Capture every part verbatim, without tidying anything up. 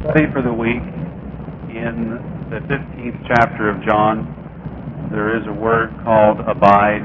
study for the week in the fifteenth chapter of John, there is a word called abide.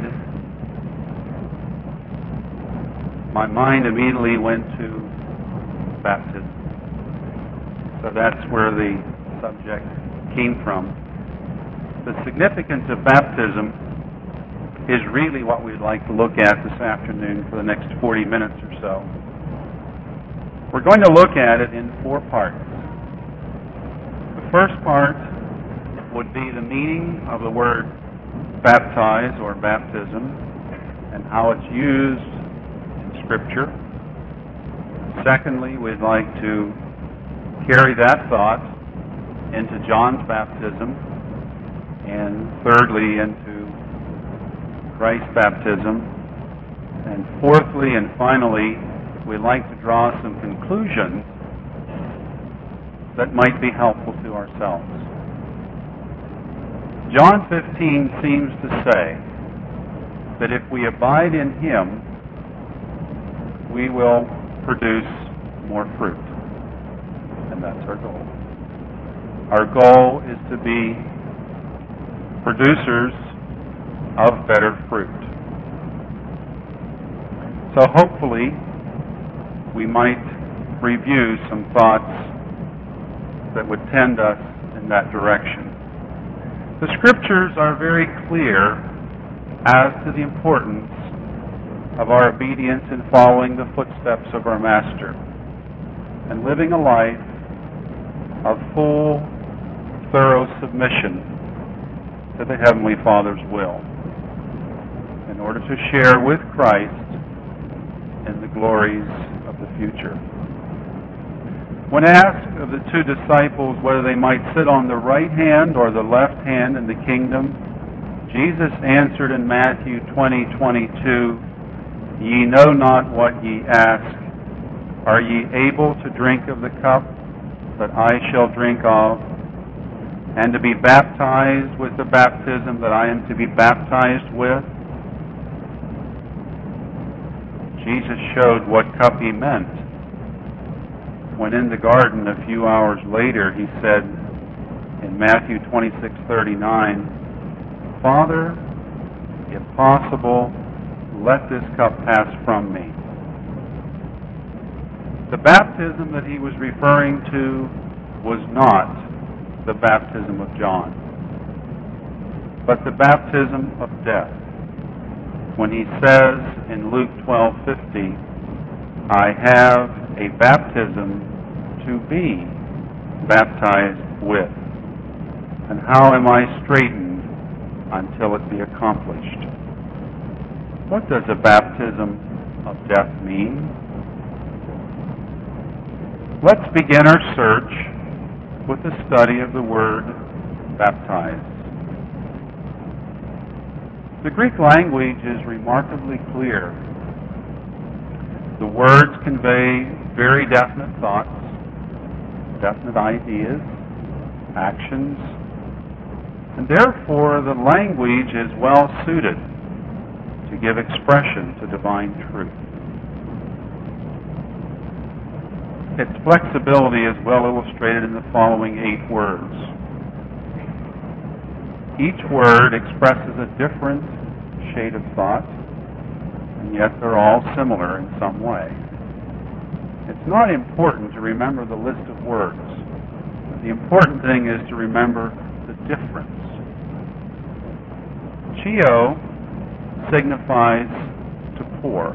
My mind immediately went to baptism. So that's where the subject came from. The significance of baptism is really what we'd like to look at this afternoon for the next forty minutes or so. We're going to look at it in four parts. The first part would be the meaning of the word baptize or baptism and how it's used in Scripture. Secondly, we'd like to carry that thought into John's baptism, and thirdly into Christ's baptism, and fourthly and finally, we'd like to draw some conclusions that might be helpful to ourselves. John fifteen seems to say that if we abide in Him, we will produce more fruit. And that's our goal. Our goal is to be producers of better fruit. So hopefully we might review some thoughts that would tend us in that direction. The Scriptures are very clear as to the importance of our obedience in following the footsteps of our Master and living a life of full, thorough submission to the Heavenly Father's will in order to share with Christ in the glories of the future. When asked of the two disciples whether they might sit on the right hand or the left hand in the kingdom, Jesus answered in Matthew twenty twenty-two, "Ye know not what ye ask. Are ye able to drink of the cup that I shall drink of, and to be baptized with the baptism that I am to be baptized with?" Jesus showed what cup he meant when in the garden a few hours later he said in Matthew twenty-six thirty-nine, "Father, if possible, let this cup pass from me." The baptism that he was referring to was not the baptism of John, but the baptism of death. When he says in Luke twelve fifty, "I have a baptism to be baptized with, and how am I straitened until it be accomplished?" What does a baptism of death mean? Let's begin our search with the study of the word baptized. The Greek language is remarkably clear. The words convey very definite thoughts, definite ideas, actions, and therefore the language is well suited to give expression to divine truth. Its flexibility is well illustrated in the following eight words. Each word expresses a different shade of thought, and yet they're all similar in some way. It's not important to remember the list of words. The important thing is to remember the difference. Chio signifies to pour.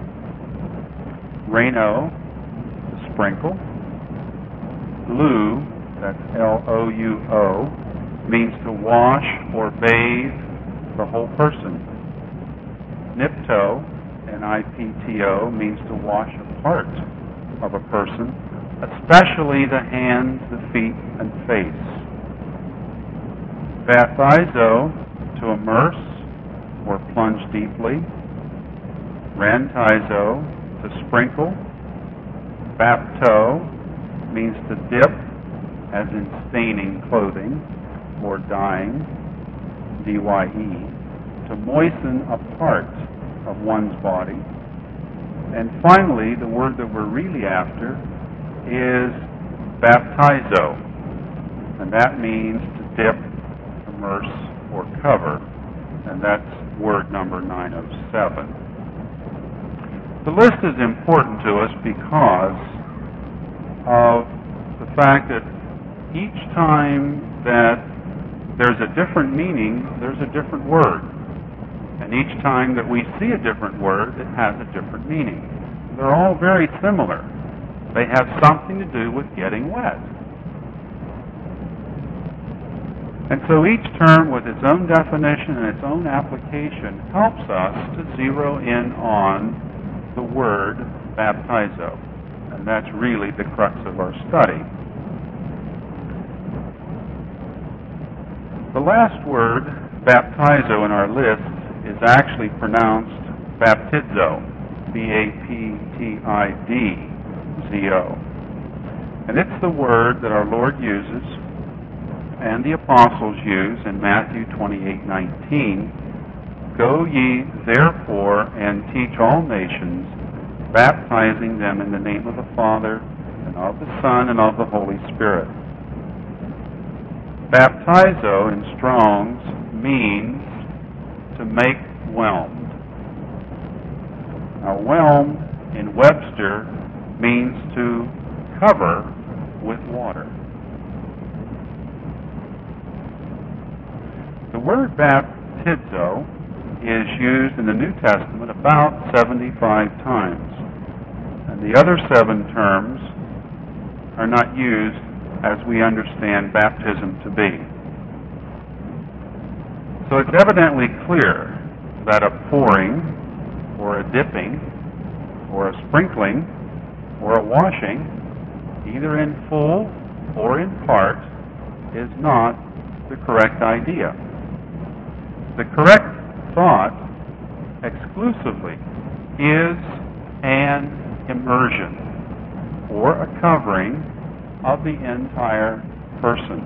Reno, to sprinkle. Lou, that's L O U O, means to wash or bathe the whole person. Nipto, N I P T O, means to wash a part of a person, especially the hands, the feet, and face. Baptizo, to immerse or plunge deeply. Rantizo, to sprinkle. Bapto means to dip, as in staining clothing or dyeing, D Y E, to moisten a part of one's body. And finally, the word that we're really after is baptizo, and that means to dip, immerse, or cover, and that's word number nine oh seven. The list is important to us because of the fact that each time that there's a different meaning, there's a different word. And each time that we see a different word, it has a different meaning. They're all very similar. They have something to do with getting wet. And so each term with its own definition and its own application helps us to zero in on the word baptizo. And that's really the crux of our study. The last word, baptizo, in our list is actually pronounced baptizo, B A P T I D Z O. And it's the word that our Lord uses and the apostles use in Matthew twenty-eight nineteen. Go ye therefore and teach all nations, baptizing them in the name of the Father, and of the Son, and of the Holy Spirit. Baptizo in Strong's means to make whelmed. Now, whelmed in Webster means to cover with water. The word baptizo is used in the New Testament about seventy-five times. And the other seven terms are not used as we understand baptism to be. So it's evidently clear that a pouring, or a dipping, or a sprinkling, or a washing, either in full or in part, is not the correct idea. The correct thought exclusively is an immersion, or a covering of the entire person.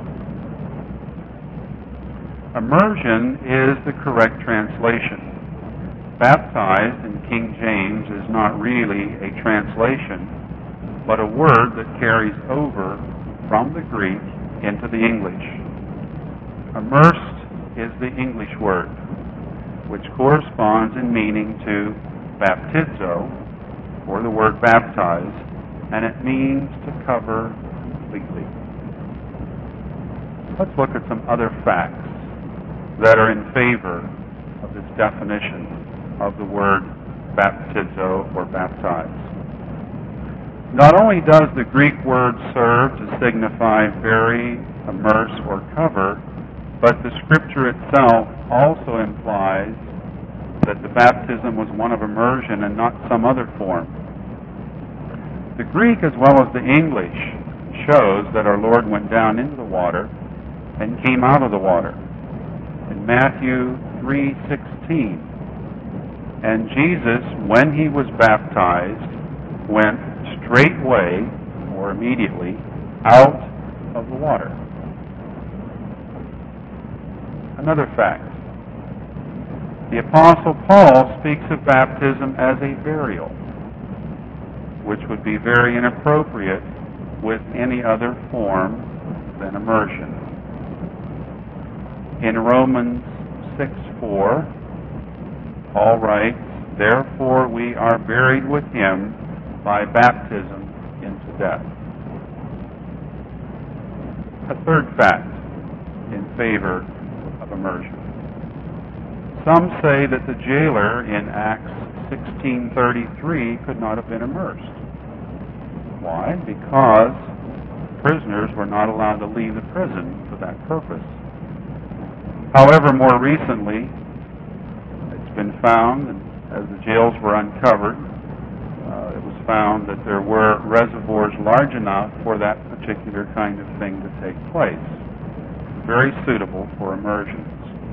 Immersion is the correct translation. Baptized in King James is not really a translation, but a word that carries over from the Greek into the English. Immersed is the English word, which corresponds in meaning to baptizo, or the word baptize, and it means to cover completely. Let's look at some other facts that are in favor of this definition of the word baptizo or baptize. Not only does the Greek word serve to signify bury, immerse, or cover, but the Scripture itself also implies that the baptism was one of immersion and not some other form. The Greek as well as the English shows that our Lord went down into the water and came out of the water. In Matthew three sixteen, and Jesus, when he was baptized, went straightway, or immediately, out of the water. Another fact. The Apostle Paul speaks of baptism as a burial, which would be very inappropriate with any other form than immersion. In Romans six four, Paul writes, therefore we are buried with him by baptism into death. A third fact in favor of immersion. Some say that the jailer in Acts sixteen thirty-three could not have been immersed. Why? Because prisoners were not allowed to leave the prison for that purpose. However, more recently, it's been found, and as the jails were uncovered, uh, it was found that there were reservoirs large enough for that particular kind of thing to take place. Very suitable for immersions.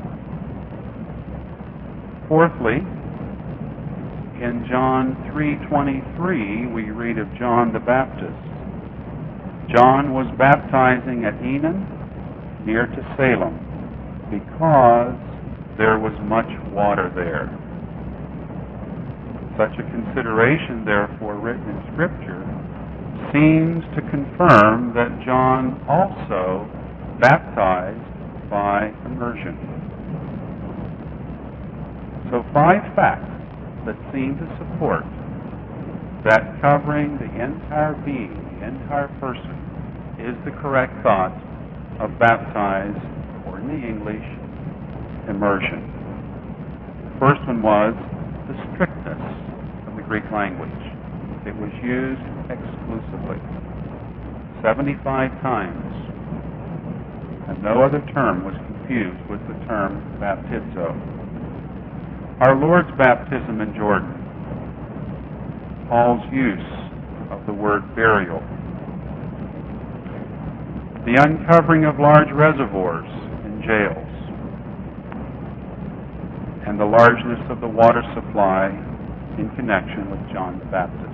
Fourthly, in John three twenty-three, we read of John the Baptist. John was baptizing at Enon, near to Salem, because there was much water there. Such a consideration, therefore, written in Scripture seems to confirm that John also baptized by immersion. So five facts that seem to support that covering the entire being, the entire person, is the correct thought of baptized, or in the English, immersion. The first one was the strictness of the Greek language. It was used exclusively, seventy-five times, and no other term was confused with the term baptizo. Our Lord's baptism in Jordan, Paul's use of the word burial, the uncovering of large reservoirs in jails, and the largeness of the water supply in connection with John the Baptist.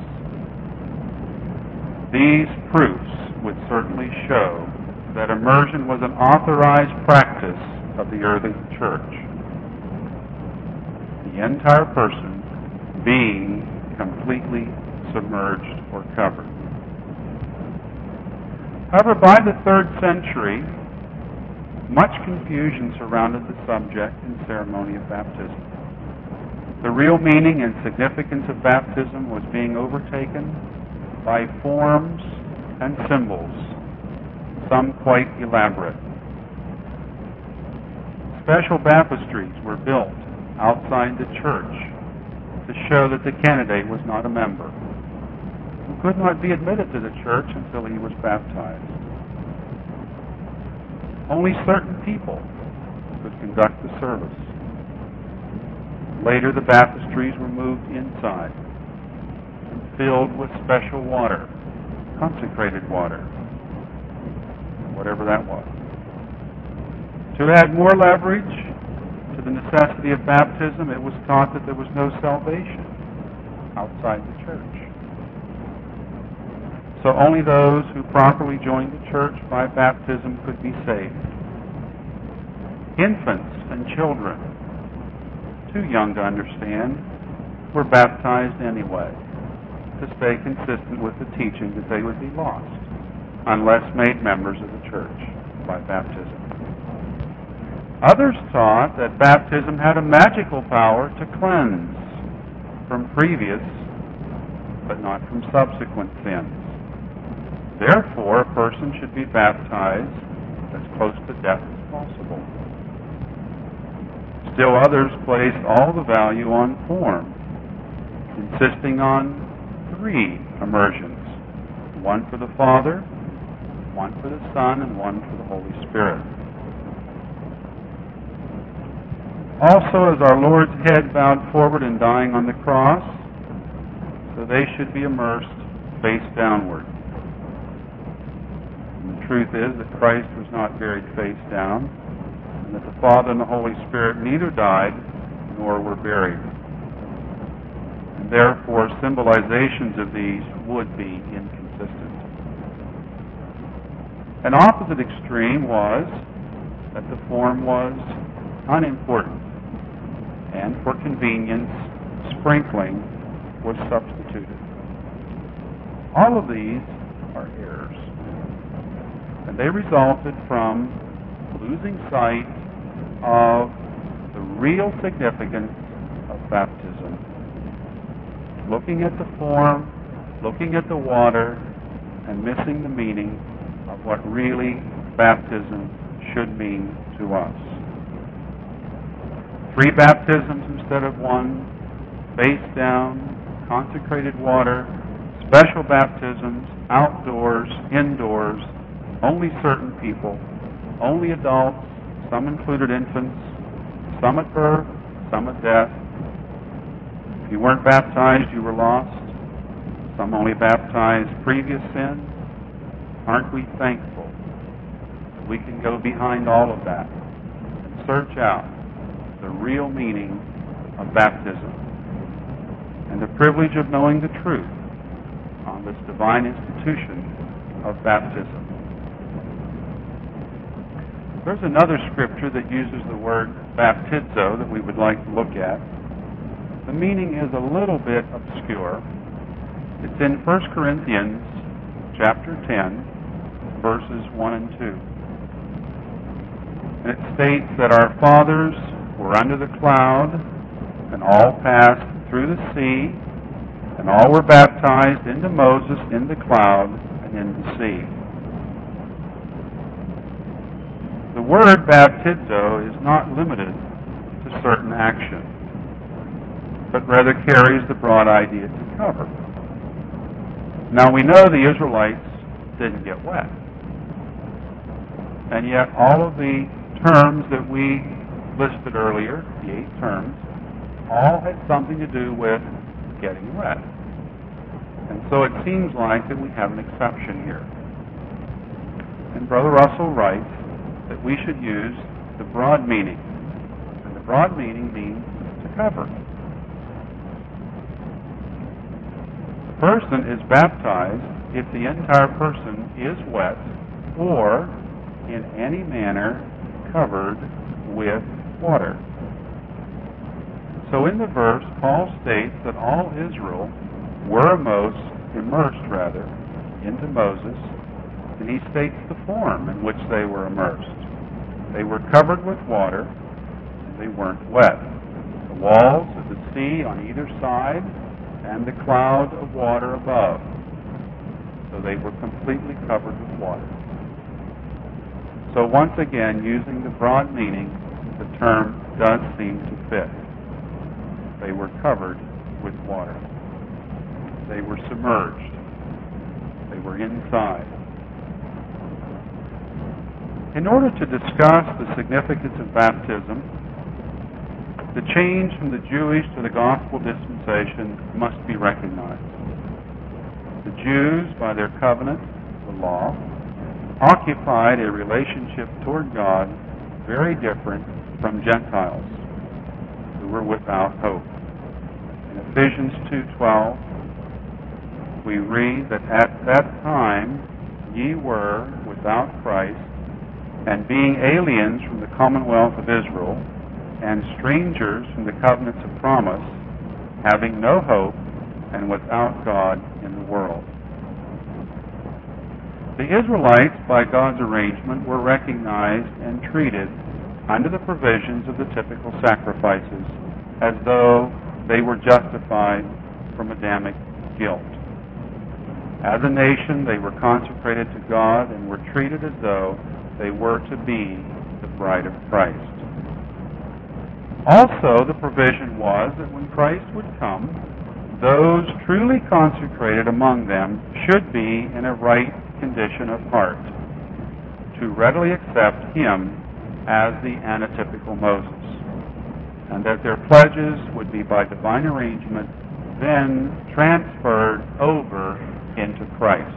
These proofs would certainly show that immersion was an authorized practice of the early church, the entire person being completely submerged or covered. However, by the third century, much confusion surrounded the subject and ceremony of baptism. The real meaning and significance of baptism was being overtaken by forms and symbols, some quite elaborate. Special baptistries were built outside the church to show that the candidate was not a member, who could not be admitted to the church until he was baptized. Only certain people could conduct the service. Later, the baptistries were moved inside and filled with special water, consecrated water, whatever that was. To add more leverage to the necessity of baptism, it was taught that there was no salvation outside the church. So only those who properly joined the church by baptism could be saved. Infants and children, too young to understand, were baptized anyway, to stay consistent with the teaching that they would be lost unless made members of the church by baptism. Others taught that baptism had a magical power to cleanse from previous but not from subsequent sins. Therefore, a person should be baptized as close to death as possible. Still others placed all the value on form, insisting on three immersions, one for the Father, one for the Son, and one for the Holy Spirit. Also, as our Lord's head bowed forward in dying on the cross, so they should be immersed face downward. And the truth is that Christ was not buried face down, and that the Father and the Holy Spirit neither died nor were buried. And therefore, symbolizations of these would be inconsistent. An opposite extreme was that the form was unimportant, and for convenience, sprinkling was substituted. All of these are errors, and they resulted from losing sight of the real significance of baptism. Looking at the form, looking at the water, and missing the meaning of what really baptism should mean to us. Three baptisms instead of one, face down, consecrated water, special baptisms, outdoors, indoors, only certain people, only adults, some included infants, some at birth, some at death. If you weren't baptized, you were lost. Some only baptized previous sins. Aren't we thankful that we can go behind all of that and search out the real meaning of baptism and the privilege of knowing the truth on this divine institution of baptism? There's another scripture that uses the word baptizo that we would like to look at. The meaning is a little bit obscure. It's in First Corinthians chapter ten, verses one and two. And it states that our fathers were under the cloud, and all passed through the sea, and all were baptized into Moses in the cloud and in the sea. The word baptizo is not limited to certain action, but rather carries the broad idea to cover. Now we know the Israelites didn't get wet, and yet all of the terms that we listed earlier, the eight terms, all had something to do with getting wet. And so it seems like that we have an exception here. And Brother Russell writes that we should use the broad meaning. And the broad meaning means to cover. The person is baptized if the entire person is wet or in any manner covered with water. So in the verse, Paul states that all Israel were immersed, immersed rather, into Moses, and he states the form in which they were immersed. They were covered with water, and they weren't wet. The walls of the sea on either side, and the cloud of water above. So they were completely covered with water. So once again, using the broad meaning, the term does seem to fit. They were covered with water. They were submerged. They were inside. In order to discuss the significance of baptism, the change from the Jewish to the gospel dispensation must be recognized. The Jews, by their covenant, the law, occupied a relationship toward God very different from Gentiles who were without hope. In Ephesians two twelve, we read that at that time ye were without Christ, and being aliens from the commonwealth of Israel, and strangers from the covenants of promise, having no hope, and without God in the world. The Israelites, by God's arrangement, were recognized and treated under the provisions of the typical sacrifices as though they were justified from Adamic guilt. As a nation, they were consecrated to God and were treated as though they were to be the bride of Christ. Also, the provision was that when Christ would come, those truly consecrated among them should be in a right condition of heart, to readily accept him as the antitypical Moses, and that their pledges would be by divine arrangement then transferred over into Christ.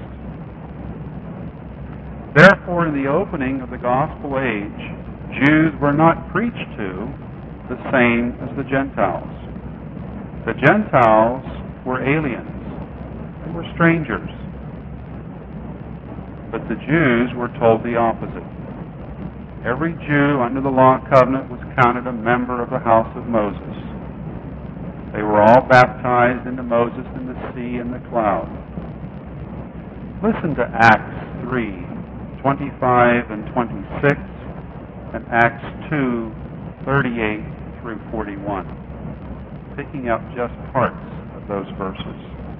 Therefore, in the opening of the gospel age, Jews were not preached to the same as the Gentiles. The Gentiles were aliens. They were strangers. But the Jews were told the opposite. Every Jew under the law covenant was counted a member of the house of Moses. They were all baptized into Moses in the sea and the cloud. Listen to Acts three, twenty-five and twenty-six, and Acts two, thirty-eight through forty-one, picking up just parts of those verses.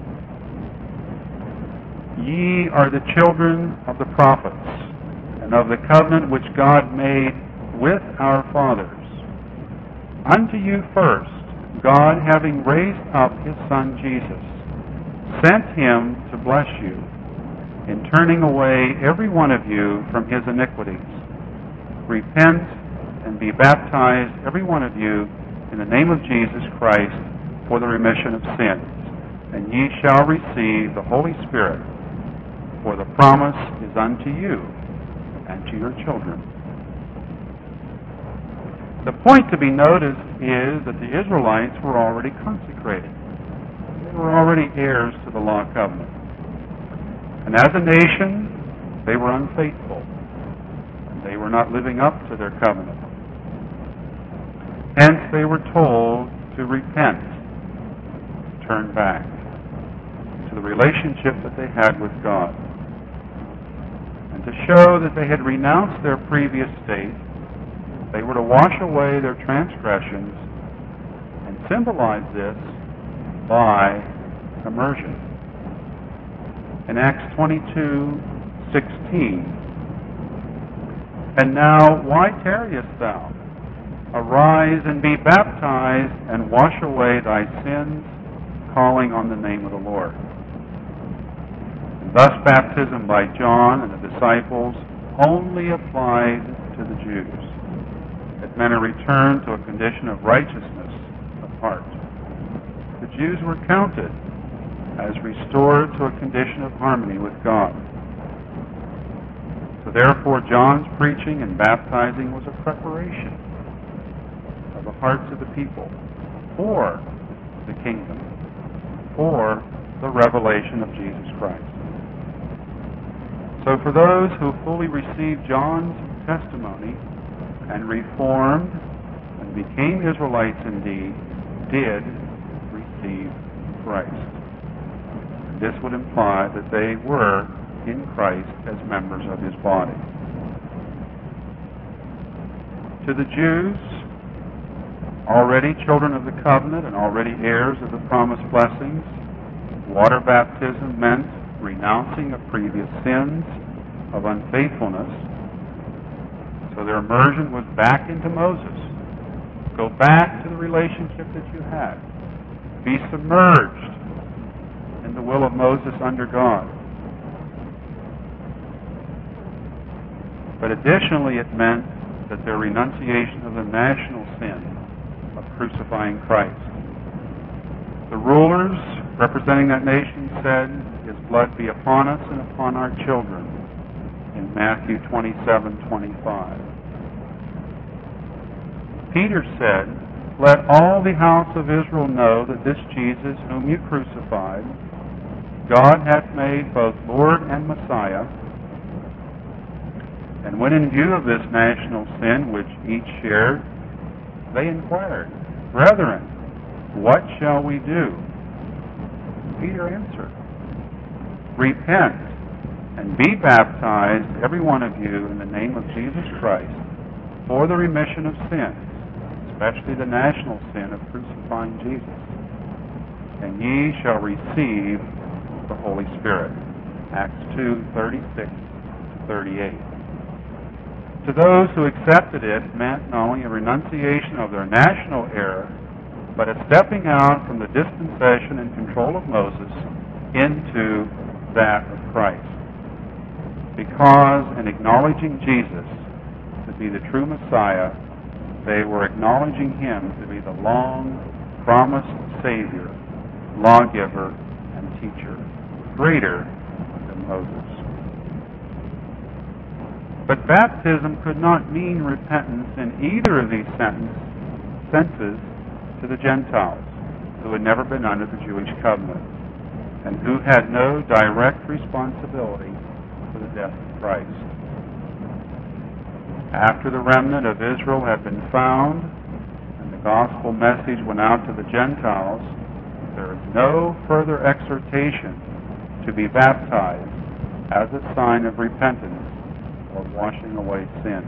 Ye are the children of the prophets, and of the covenant which God made with our fathers. Unto you first, God, having raised up his Son Jesus, sent him to bless you, in turning away every one of you from his iniquities. Repent and be baptized, every one of you, in the name of Jesus Christ, for the remission of sins, and ye shall receive the Holy Spirit, for the promise is unto you and to your children. The point to be noticed is that the Israelites were already consecrated. They were already heirs to the law covenant. And as a nation, they were unfaithful. And they were not living up to their covenant. Hence, they were told to repent, to turn back to the relationship that they had with God. to show that they had renounced their previous state. They were to wash away their transgressions and symbolize this by immersion. In Acts twenty-two sixteen, "And now why tarriest thou? Arise and be baptized and wash away thy sins, calling on the name of the Lord." And thus baptism by John and the disciples only applied to the Jews. It meant a return to a condition of righteousness of heart. The Jews were counted as restored to a condition of harmony with God. So therefore John's preaching and baptizing was a preparation of the hearts of the people for the kingdom, for the revelation of Jesus Christ. So for those who fully received John's testimony and reformed and became Israelites indeed, did receive Christ. And this would imply that they were in Christ as members of his body. To the Jews, already children of the covenant and already heirs of the promised blessings, water baptism meant renouncing of previous sins, of unfaithfulness. So their immersion was back into Moses. Go back to the relationship that you had. Be submerged in the will of Moses under God. But additionally, it meant that their renunciation of the national sin of crucifying Christ. The rulers representing that nation said, "His blood be upon us and upon our children," in Matthew twenty-seven twenty-five. Peter said, "Let all the house of Israel know that this Jesus, whom you crucified, God hath made both Lord and Messiah." And when in view of this national sin which each shared, they inquired, "Brethren, what shall we do?" Peter answered, "Repent and be baptized, every one of you, in the name of Jesus Christ, for the remission of sins, especially the national sin of crucifying Jesus. And ye shall receive the Holy Spirit." Acts two thirty-six to thirty-eight. To those who accepted it, it meant not only a renunciation of their national error, but a stepping out from the dispensation and control of Moses into that of Christ. Because in acknowledging Jesus to be the true Messiah, they were acknowledging him to be the long-promised Savior, lawgiver, and teacher, greater than Moses. But baptism could not mean repentance in either of these senses to the Gentiles, who had never been under the Jewish covenant, and who had no direct responsibility for the death of Christ. After the remnant of Israel had been found, and the gospel message went out to the Gentiles, there is no further exhortation to be baptized as a sign of repentance or washing away sins.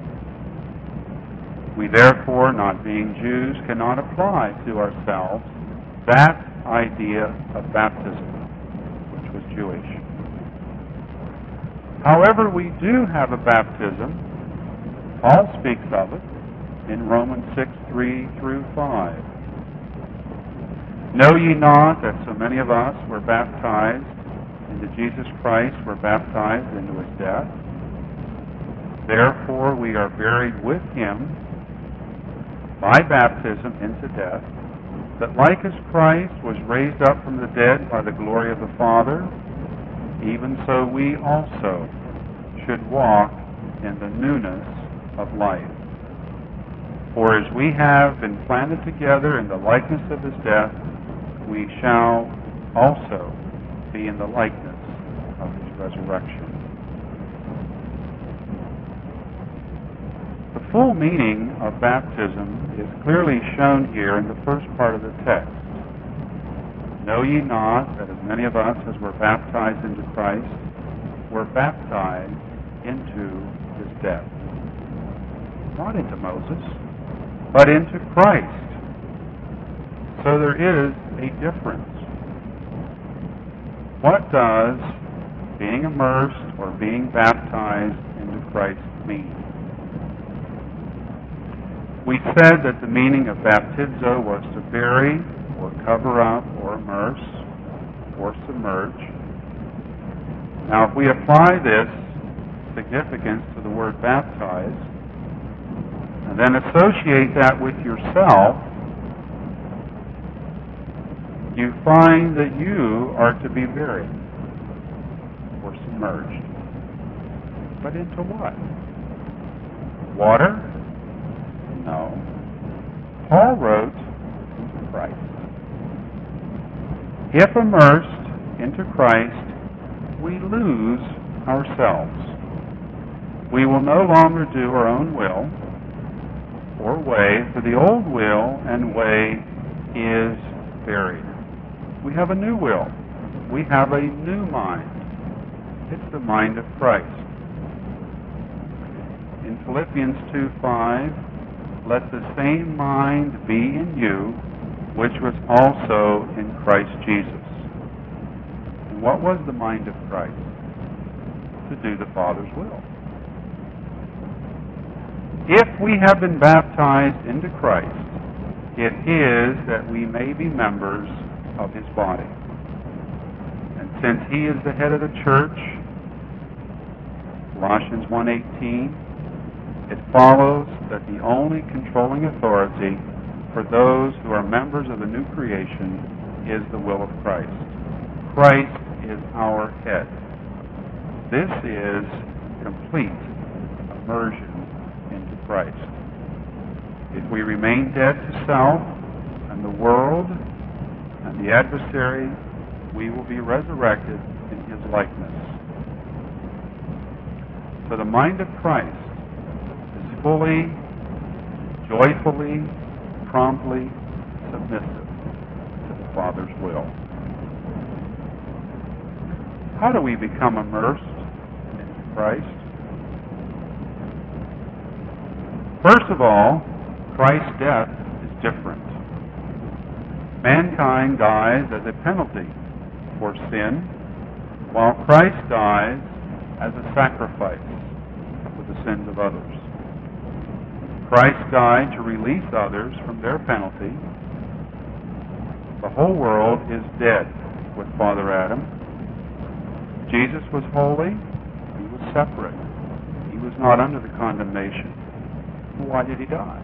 We therefore, not being Jews, cannot apply to ourselves that idea of baptism, which was Jewish. However, we do have a baptism. Paul speaks of it in Romans six, three through five. "Know ye not that so many of us were baptized into Jesus Christ, were baptized into his death? Therefore we are buried with him by baptism into death, that like as Christ was raised up from the dead by the glory of the Father, even so we also should walk in the newness of life. For as we have been planted together in the likeness of his death, we shall also be in the likeness of his resurrection." The full meaning of baptism is clearly shown here in the first part of the text. "Know ye not that as many of us as were baptized into Christ were baptized into his death. Not into Moses, but into Christ. So there is a difference. What does being immersed or being baptized into Christ mean? We said that the meaning of baptizo was to bury or cover up or immerse or submerge. Now, if we apply this significance to the word baptize, and then associate that with yourself, you find that you are to be buried or submerged. But into what? Water? No. Paul wrote into Christ. If immersed into Christ, we lose ourselves. We will no longer do our own will or way, for the old will and way is buried. We have a new will. We have a new mind. It's the mind of Christ. In Philippians two five, let the same mind be in you, which was also in Christ Jesus. And what was the mind of Christ? To do the Father's will. If we have been baptized into Christ, it is that we may be members of his body. And since he is the head of the church, Colossians one eighteen, it follows that the only controlling authority for those who are members of the new creation is the will of Christ. Christ is our head. This is complete immersion into Christ. If we remain dead to self and the world and the adversary, we will be resurrected in his likeness. So the mind of Christ is fully, joyfully, promptly submissive to the Father's will. How do we become immersed into Christ? First of all, Christ's death is different. Mankind dies as a penalty for sin, while Christ dies as a sacrifice for the sins of others. Christ died to release others from their penalty. The whole world is dead with Father Adam. Jesus was holy. He was separate. He was not under the condemnation. Why did he die?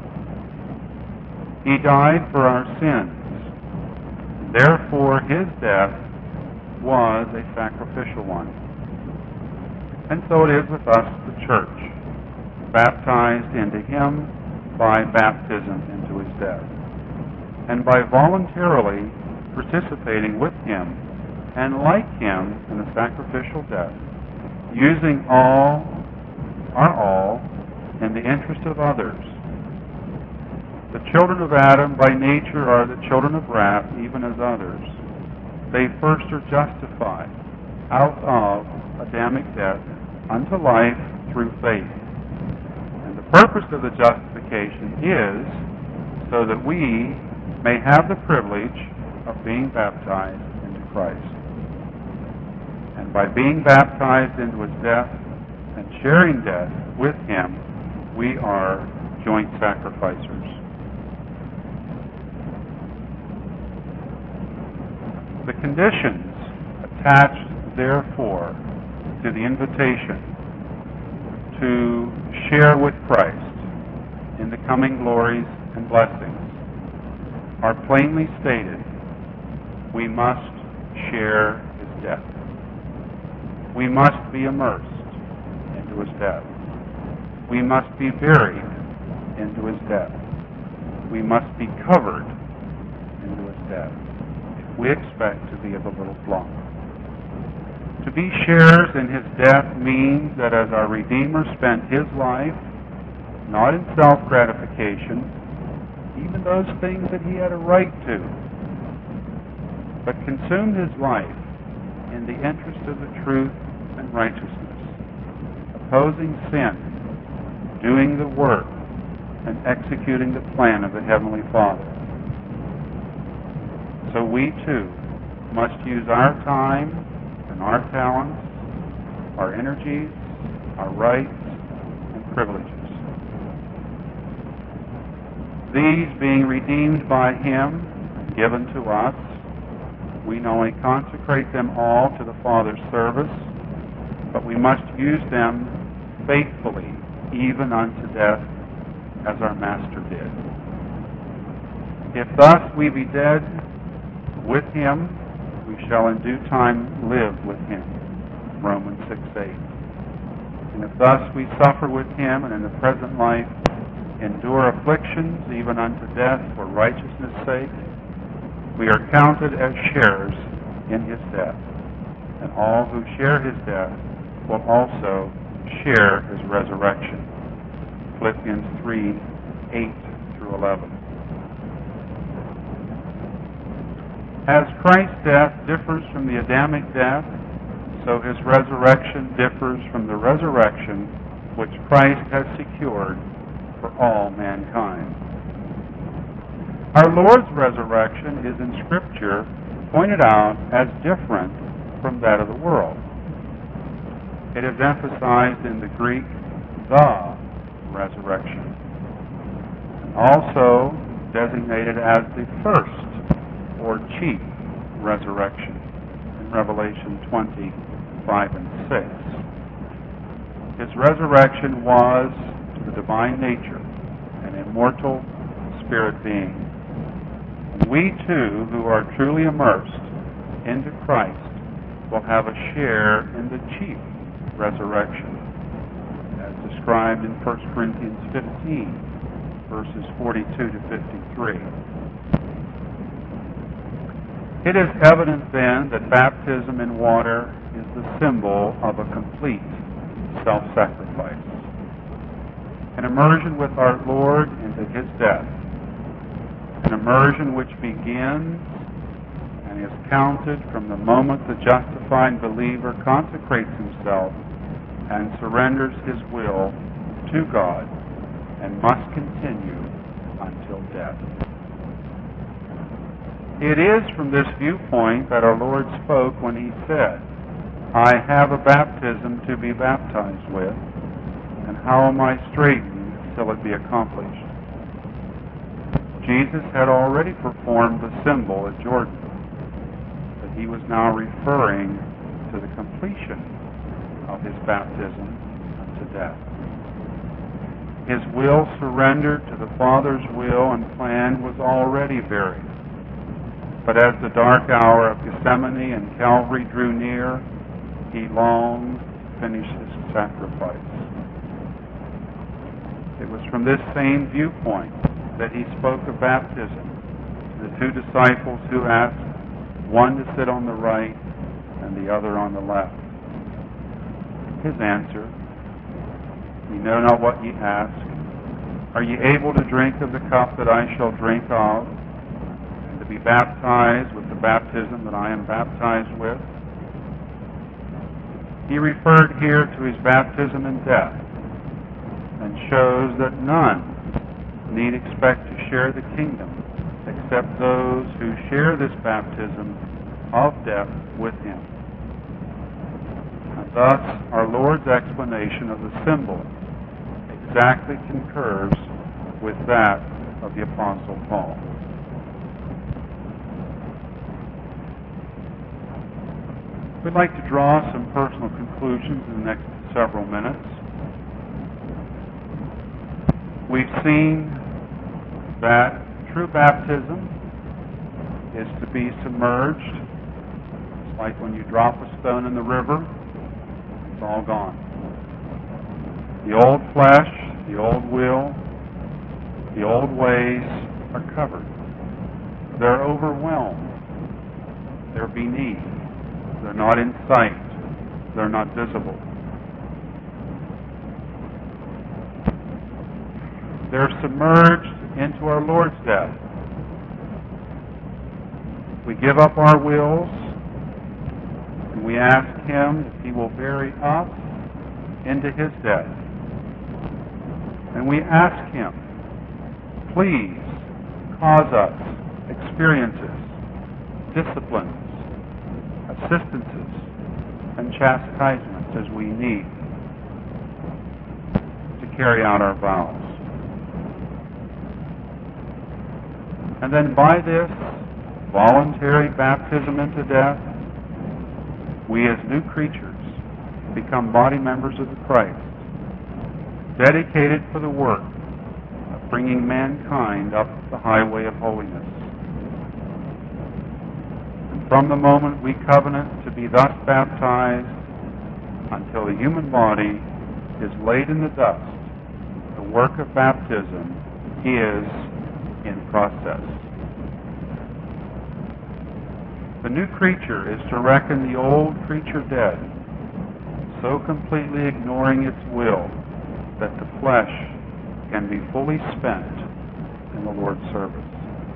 He died for our sins. Therefore, his death was a sacrificial one. And so it is with us, the church, baptized into him by baptism into his death, and by voluntarily participating with him and like him in the sacrificial death, using all, our all, in the interest of others. The children of Adam by nature are the children of wrath, even as others. They first are justified out of Adamic death unto life through faith. And the purpose of the justification is so that we may have the privilege of being baptized into Christ. And by being baptized into his death and sharing death with him, we are joint sacrificers. The conditions attached, therefore, to the invitation to share with Christ in the coming glories and blessings are plainly stated. We must share his death. We must be immersed into his death. We must be buried into his death. We must be covered into his death if we expect to be of a little flock. To be sharers in his death means that as our Redeemer spent his life, not in self-gratification, even those things that he had a right to, but consumed his life in the interest of the truth and righteousness of opposing sin, doing the work, and executing the plan of the Heavenly Father. So we too must use our time and our talents, our energies, our rights, and privileges. These being redeemed by Him and given to us, we not only consecrate them all to the Father's service, but we must use them faithfully, even unto death, as our Master did. If thus we be dead with Him, we shall in due time live with Him. Romans six eight. And if thus we suffer with Him, and in the present life endure afflictions, even unto death, for righteousness' sake, we are counted as sharers in His death. And all who share His death will also share His resurrection. Philippians three eight through eleven. As Christ's death differs from the Adamic death, so His resurrection differs from the resurrection which Christ has secured for all mankind. Our Lord's resurrection is in Scripture pointed out as different from that of the world. It is emphasized in the Greek, the resurrection, and also designated as the first or chief resurrection in Revelation twenty, five and six. His resurrection was to the divine nature an immortal spirit being. And we too, who are truly immersed into Christ, will have a share in the chief resurrection, as described in First Corinthians fifteen, verses forty-two to fifty-three. It is evident then that baptism in water is the symbol of a complete self-sacrifice, an immersion with our Lord into His death, an immersion which begins and is counted from the moment the justified believer consecrates himself and surrenders his will to God, and must continue until death. It is from this viewpoint that our Lord spoke when He said, I have a baptism to be baptized with, and how am I straitened till it be accomplished? Jesus had already performed the symbol at Jordan, but He was now referring to the completion of His baptism unto death. His will surrendered to the Father's will and plan was already buried. But as the dark hour of Gethsemane and Calvary drew near, He longed to finish His sacrifice. It was from this same viewpoint that He spoke of baptism to the two disciples who asked one to sit on the right and the other on the left. His answer, Ye know not what ye ask. Are ye able to drink of the cup that I shall drink of, and to be baptized with the baptism that I am baptized with? He referred here to His baptism and death, and shows that none need expect to share the kingdom except those who share this baptism of death with Him. And thus, our Lord's explanation of the symbol exactly concurs with that of the Apostle Paul. We'd like to draw some personal conclusions in the next several minutes. We've seen that true baptism is to be submerged. It's like when you drop a stone in the river, it's all gone. The old flesh, the old will, the old ways are covered. They're overwhelmed. They're beneath. They're not in sight. They're not visible. They're submerged into our Lord's death. We give up our wills, and we ask Him if He will bury us into his death. And we ask him, please cause us experiences, disciplines, assistances, and chastisements as we need to carry out our vows. And then by this voluntary baptism into death, we as new creatures become body members of the Christ, dedicated for the work of bringing mankind up the highway of holiness. And from the moment we covenant to be thus baptized until the human body is laid in the dust, the work of baptism is in process. The new creature is to reckon the old creature dead, so completely ignoring its will that the flesh can be fully spent in the Lord's service.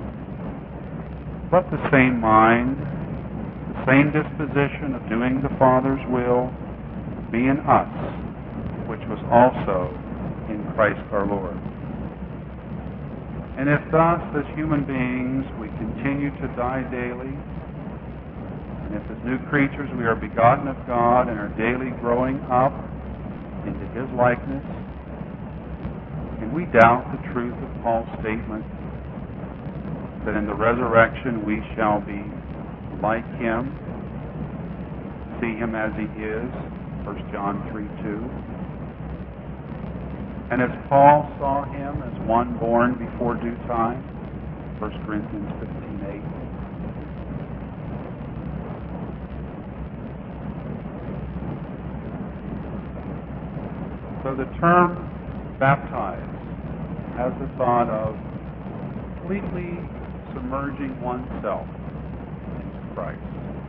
Let the same mind, the same disposition of doing the Father's will be in us, which was also in Christ our Lord. And if thus, as human beings, we continue to die daily, and if as new creatures we are begotten of God and are daily growing up into his likeness, can we doubt the truth of Paul's statement that in the resurrection we shall be like him, see him as he is, First John three two? And as Paul saw him as one born before due time, First Corinthians fifteen eight. So the term baptized has the thought of completely submerging oneself into Christ.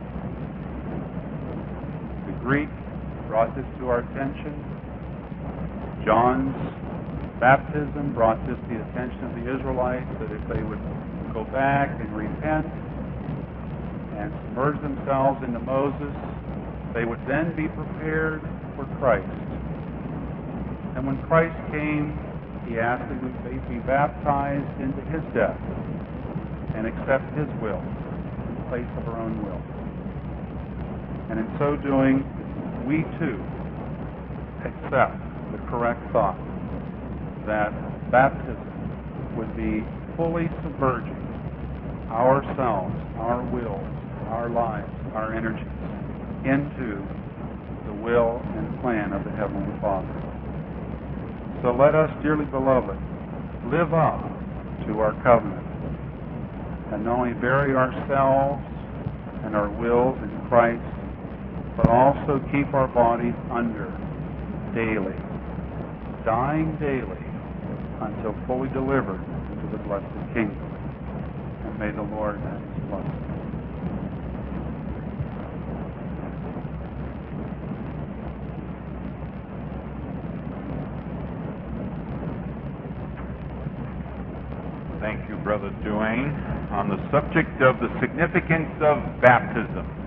The Greek brought this to our attention. John's baptism brought this to the attention of the Israelites, that if they would go back and repent and submerge themselves into Moses, they would then be prepared for Christ. And when Christ came, he asked that we be baptized into his death and accept his will in place of our own will. And in so doing, we too accept the correct thought that baptism would be fully submerging ourselves, our wills, our lives, our energies into the will and plan of the Heavenly Father. So let us, dearly beloved, live up to our covenant and not only bury ourselves and our wills in Christ, but also keep our bodies under daily, dying daily until fully delivered into the blessed kingdom. And may the Lord add his blessing. Thank you, Brother Duane, on the subject of the significance of baptism.